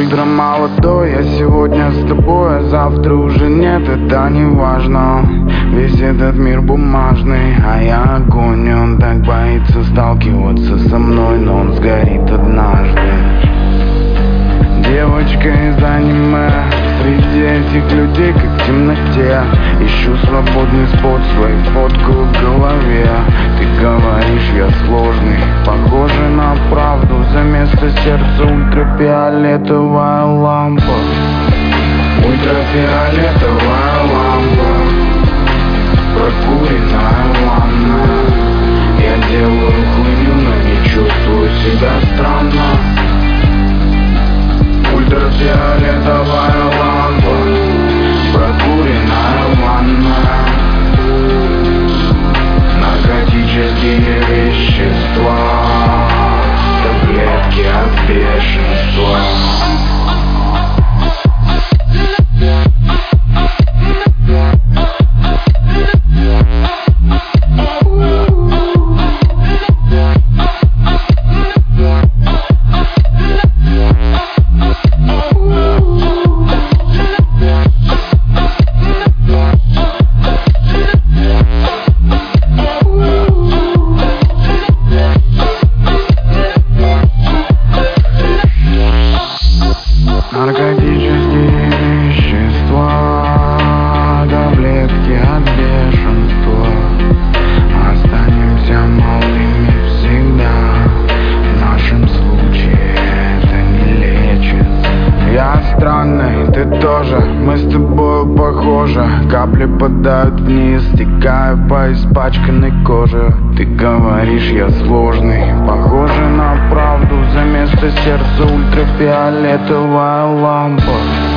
утро молодой, я сегодня с тобой, а завтра уже нет, это не важно. Весь этот мир бумажный, а я огонь, и он так боится сталкиваться со мной, но он сгорит однажды. Девочка из аниме, среди этих людей как в темноте. Ищу свободный спот, свою фотку в голове. Ты говоришь, я сложный, похожий на правду. За место сердца ультрафиолетовая лампа. Ультрафиолетовая лампа, прокуренная ванна. Я делаю хуйню, но не чувствую себя странно. Ультрафиолетовая лампа, прокуренная ванна. Наркотические вещества, таблетки от бешенства. Наркотические вещества, таблетки от бешенства. Останемся молодыми всегда. В нашем случае это не лечит. Я странный, ты тоже, мы с тобой похожи. Капли падают вниз, стекая по испачканной коже. Ты говоришь, я сложный, похожий на правду. За место сердца ультрафиолетовая лампа.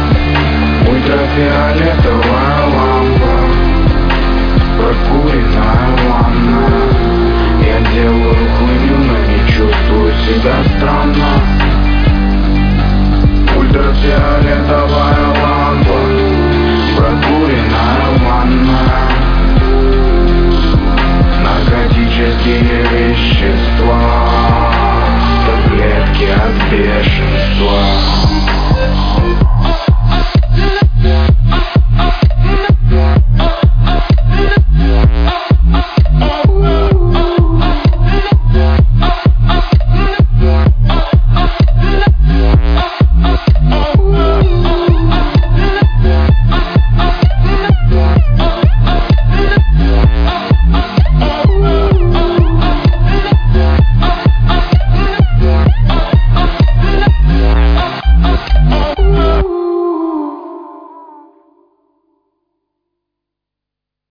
Ультрафиолетовая лампа, прокуренная ванна. Я делаю хуйню, но не чувствую себя странно. Ультрафиолетовая